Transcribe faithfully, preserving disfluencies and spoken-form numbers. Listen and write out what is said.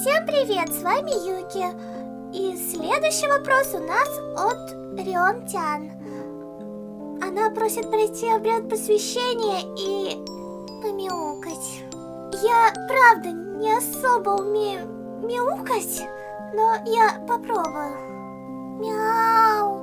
Всем привет, с вами Юки. И следующий вопрос у нас от Рион Тян. Она просит пройти обряд посвящения и помяукать. Я, правда, не особо умею мяукать, но я попробую. Мяу.